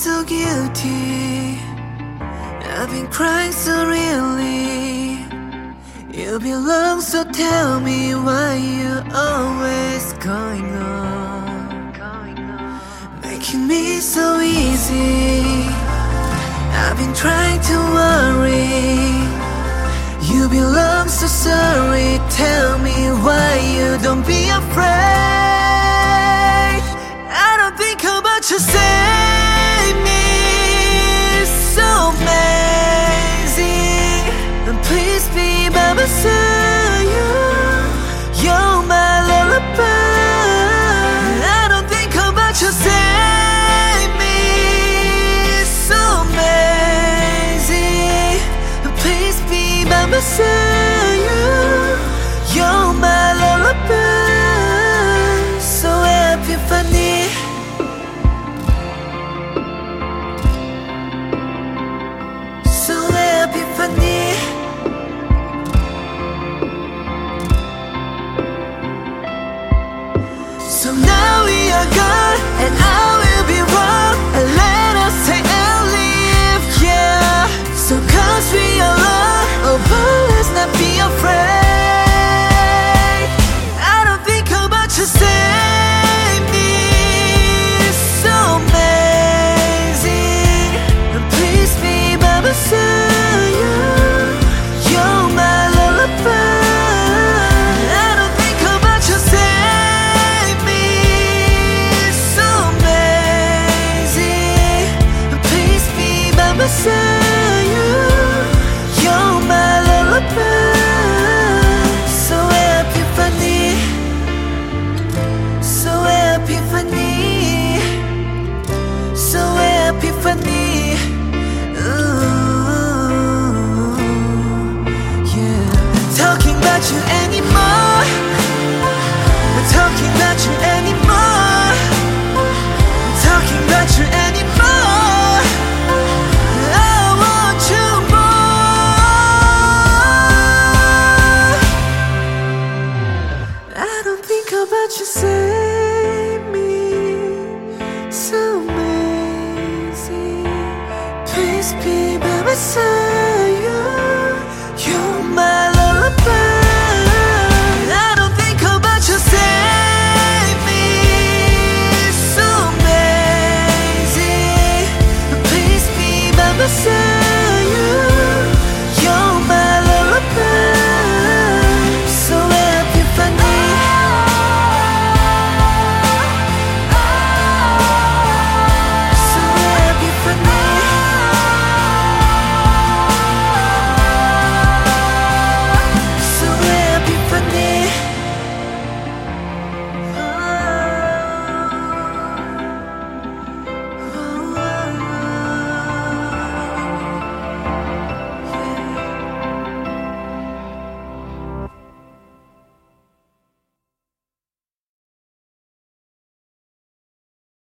so guilty. I've been crying so really. You belong, so tell me why you always going on, making me so easy. I've been trying to worry. You belong, so sorry. Tell me why you don't be afraid. I don't think about you say